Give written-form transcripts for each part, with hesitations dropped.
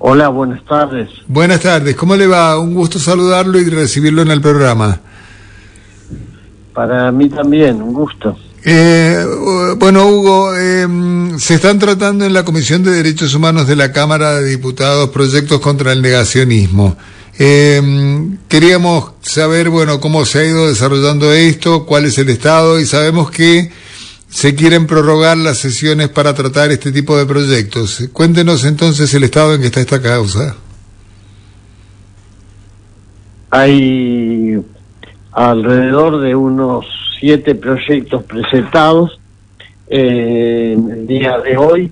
Hola, buenas tardes. Buenas tardes, ¿cómo le va? Un gusto saludarlo y recibirlo en el programa. Para mí también, un gusto. Bueno, Hugo, se están tratando en la Comisión de Derechos Humanos de la Cámara de Diputados proyectos contra el negacionismo. Queríamos saber, bueno, cómo se ha ido desarrollando esto, cuál es el estado, y sabemos que se quieren prorrogar las sesiones para tratar este tipo de proyectos. Cuéntenos entonces el estado en que está esta causa. Hay alrededor de unos 7 proyectos presentados. En el día de hoy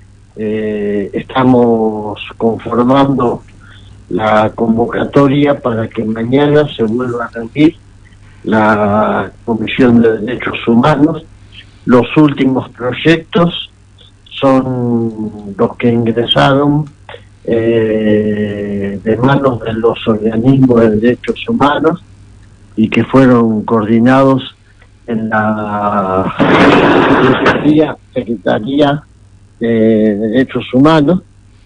estamos conformando la convocatoria para que mañana se vuelva a reunir la Comisión de Derechos Humanos. Los últimos proyectos son los que ingresaron de manos de los organismos de derechos humanos y que fueron coordinados en la Secretaría de Derechos Humanos,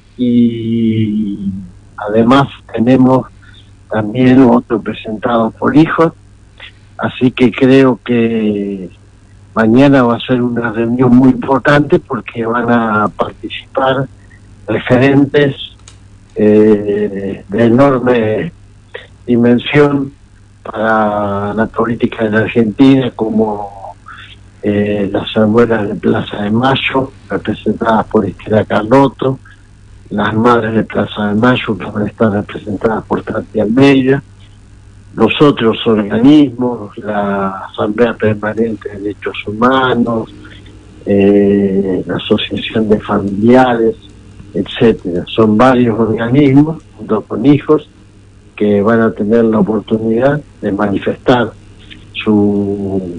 y además tenemos también otro presentado por hijos, así que creo que mañana va a ser una reunión muy importante porque van a participar referentes de enorme dimensión para la política en Argentina, como las abuelas de Plaza de Mayo, representadas por Estela Carlotto, las madres de Plaza de Mayo, que van a estar representadas por Tati Almeida, los otros organismos, la Asamblea Permanente de Derechos Humanos, la Asociación de Familiares, etcétera. Son varios organismos, junto con hijos, que van a tener la oportunidad de manifestar su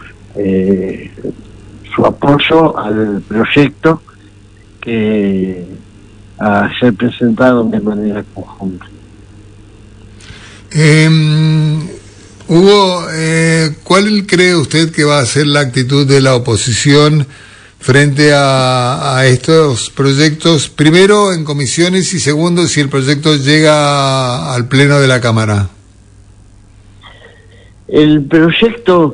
apoyo al proyecto que a ser presentado de manera conjunta. Hugo, ¿cuál cree usted que va a ser la actitud de la oposición frente a estos proyectos? Primero, en comisiones, y segundo, si el proyecto llega al Pleno de la Cámara. El proyecto...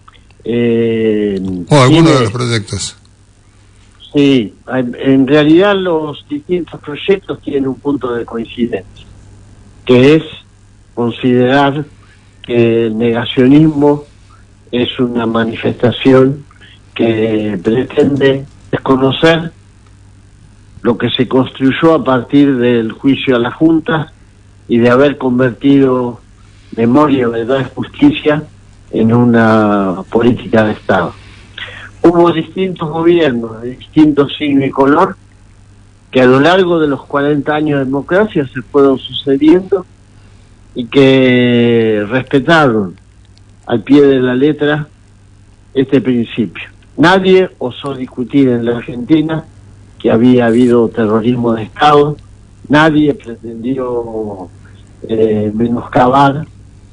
o alguno de los proyectos. Sí, en realidad los distintos proyectos tienen un punto de coincidencia, que es considerar que el negacionismo es una manifestación que pretende desconocer lo que se construyó a partir del juicio a la Junta y de haber convertido memoria, verdad y justicia en una política de Estado. Hubo distintos gobiernos de distintos signo y color que a lo largo de los 40 años de democracia se fueron sucediendo y que respetaron al pie de la letra este principio. Nadie osó discutir en la Argentina que había habido terrorismo de Estado, nadie pretendió menoscabar,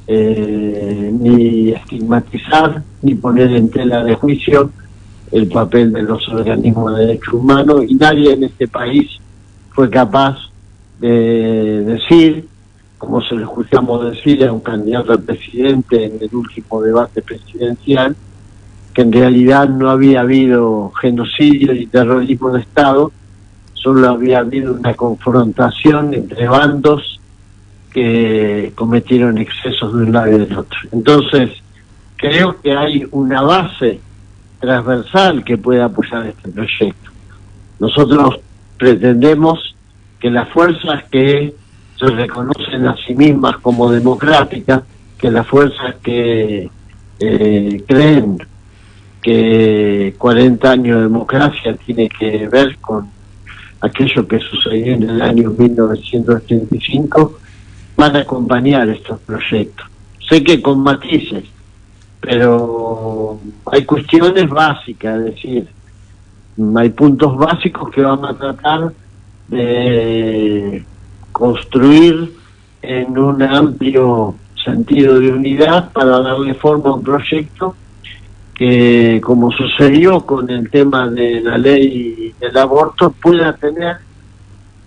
ni estigmatizar, ni poner en tela de juicio el papel de los organismos de derechos humanos, y nadie en este país fue capaz de decir, como se lo escuchamos decir a un candidato a presidente en el último debate presidencial, que en realidad no había habido genocidio y terrorismo de Estado, solo había habido una confrontación entre bandos que cometieron excesos de un lado y del otro. Entonces, creo que hay una base transversal que puede apoyar este proyecto. Nosotros pretendemos que las fuerzas que se reconocen a sí mismas como democráticas, que las fuerzas que creen que 40 años de democracia tiene que ver con aquello que sucedió en el año 1985, van a acompañar estos proyectos. Sé que con matices, pero hay cuestiones básicas, es decir, hay puntos básicos que vamos a tratar de construir en un amplio sentido de unidad para darle forma a un proyecto que, como sucedió con el tema de la ley del aborto, pueda tener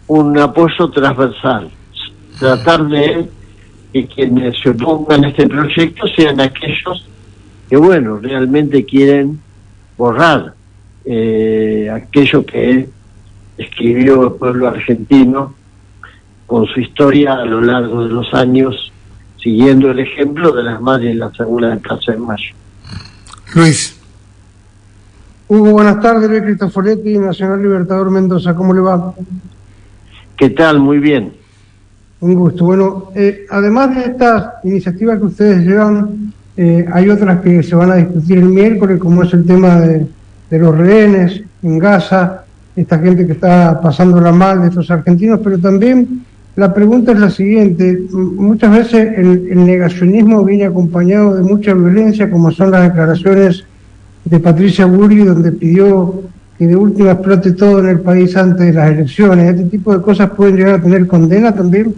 un apoyo transversal, tratar de que quienes se opongan a este proyecto sean aquellos que, bueno, realmente quieren borrar aquello que escribió el pueblo argentino con su historia a lo largo de los años, siguiendo el ejemplo de las madres en la Segunda de Plaza de Mayo. Luis. Hugo, buenas tardes. Luis Cristoforetti, Nacional Libertador Mendoza. ¿Cómo le va? ¿Qué tal? Muy bien. Un gusto. Bueno, además de estas iniciativas que ustedes llevan, hay otras que se van a discutir el miércoles, como es el tema de los rehenes en Gaza, esta gente que está pasándola mal, de estos argentinos, pero también la pregunta es la siguiente. Muchas veces el negacionismo viene acompañado de mucha violencia, como son las declaraciones de Patricia Bullrich, donde pidió que de última explote todo en el país antes de las elecciones. ¿Este tipo de cosas pueden llegar a tener condena también?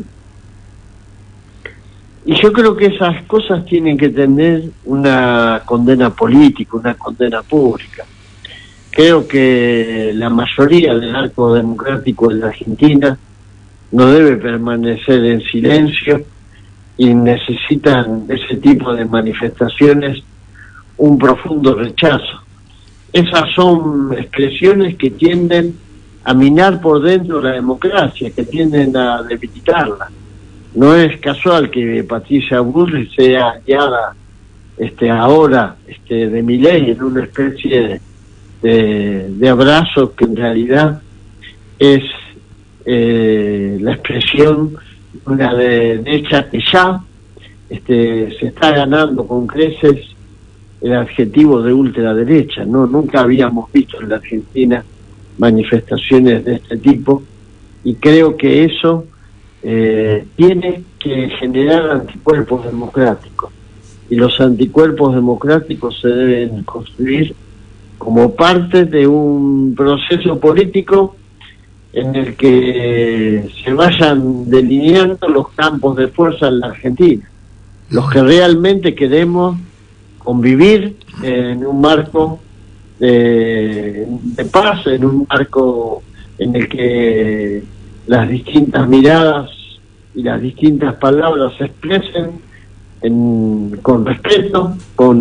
Y yo creo que esas cosas tienen que tener una condena política, una condena pública. Creo que la mayoría del arco democrático de la Argentina no debe permanecer en silencio y necesitan ese tipo de manifestaciones un profundo rechazo. Esas son expresiones que tienden a minar por dentro la democracia, que tienden a debilitarla. No es casual que Patricia Bullrich sea aliada ahora de Milei en una especie de abrazo que en realidad es la expresión de una derecha que ya se está ganando con creces el adjetivo de ultraderecha. No, nunca habíamos visto en la Argentina manifestaciones de este tipo, y creo que eso tiene que generar anticuerpos democráticos, y los anticuerpos democráticos se deben construir como parte de un proceso político en el que se vayan delineando los campos de fuerza en la Argentina, los que realmente queremos convivir en un marco de paz, en un marco en el que las distintas miradas y las distintas palabras se expresen con respeto,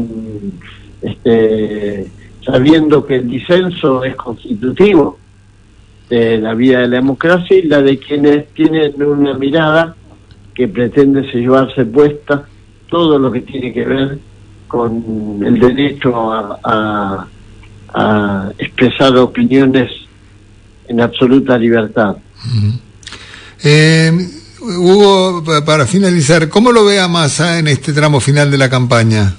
sabiendo que el disenso es constitutivo de la vida de la democracia, y la de quienes tienen una mirada que pretende llevarse puesta todo lo que tiene que ver con el derecho a expresar opiniones en absoluta libertad. Hugo, para finalizar, ¿cómo lo ve a Massa en este tramo final de la campaña?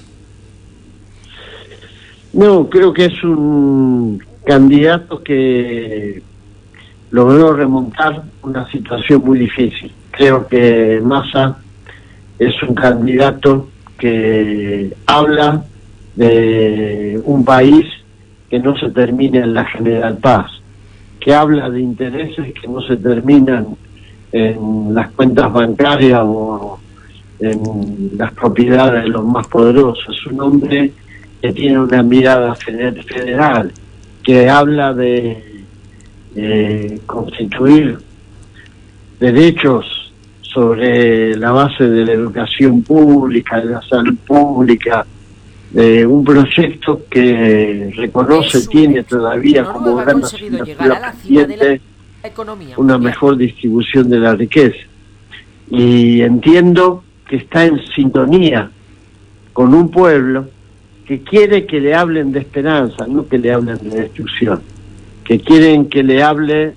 No, creo que es un candidato que logró remontar una situación muy difícil. Creo que Massa es un candidato que habla de un país que no se termina en la General Paz, que habla de intereses que no se terminan en las cuentas bancarias o en las propiedades de los más poderosos. Es un hombre que tiene una mirada federal, que habla de constituir derechos sobre la base de la educación pública, de la salud pública, de un proyecto que reconoce, tiene todavía como gran asignatura pendiente una mejor distribución de la riqueza. Y entiendo que está en sintonía con un pueblo que quiere que le hablen de esperanza, no que le hablen de destrucción, que quieren que le hable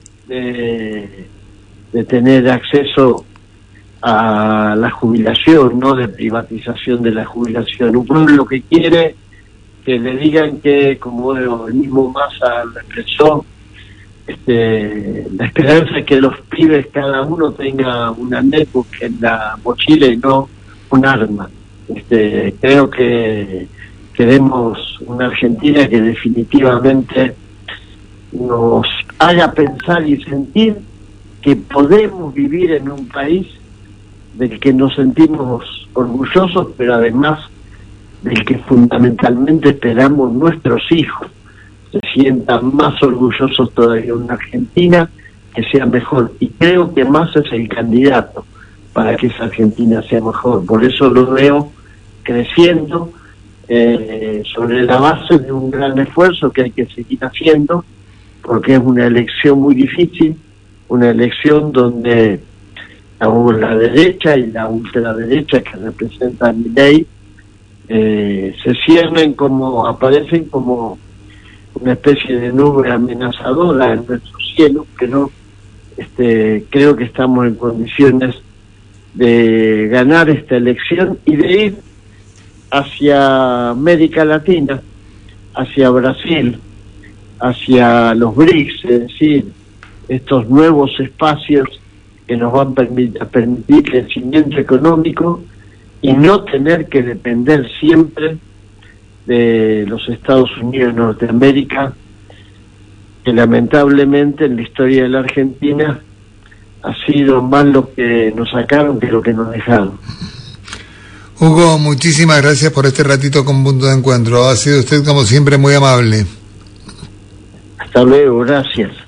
de tener acceso a la jubilación, no de privatización de la jubilación. Un pueblo que quiere que le digan que, como el mismo Massa lo expresó, la esperanza es que los pibes cada uno tenga una netbook en la mochila y no un arma. Creo que queremos una Argentina que definitivamente nos haga pensar y sentir que podemos vivir en un país del que nos sentimos orgullosos, pero además del que fundamentalmente esperamos nuestros hijos se sientan más orgullosos todavía. Una Argentina que sea mejor. Y creo que Massa es el candidato para que esa Argentina sea mejor. Por eso lo veo creciendo sobre la base de un gran esfuerzo que hay que seguir haciendo, porque es una elección muy difícil, una elección donde la derecha y la ultraderecha que representan Milei se ciernen aparecen como una especie de nube amenazadora en nuestro cielo, pero creo que estamos en condiciones de ganar esta elección y de ir hacia América Latina, hacia Brasil, hacia los BRICS, es decir, estos nuevos espacios que nos van a permitir crecimiento económico y no tener que depender siempre de los Estados Unidos de Norteamérica, que lamentablemente en la historia de la Argentina ha sido más lo que nos sacaron que lo que nos dejaron. Hugo, muchísimas gracias por este ratito con Punto de Encuentro. Ha sido usted, como siempre, muy amable. Hasta luego, gracias.